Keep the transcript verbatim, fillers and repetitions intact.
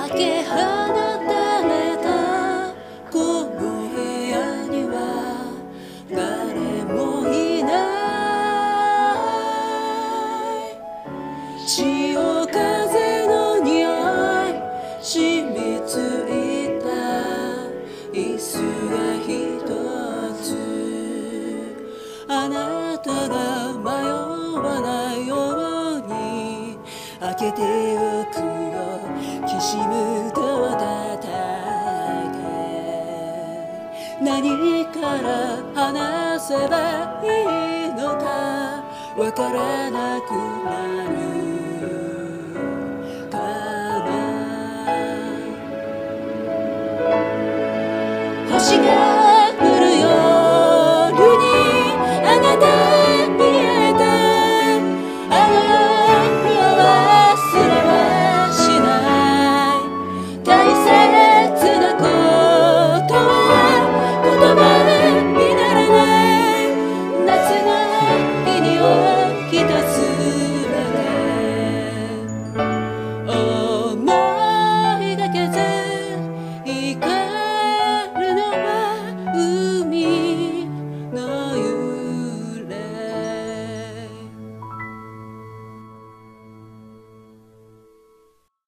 け放たれたこの部屋には誰もいない潮風の匂い染みついた椅子が一つあなたが迷わないように開けておくよきしむ戸を叩いて何から話せばいいのかわからなくなるかな星が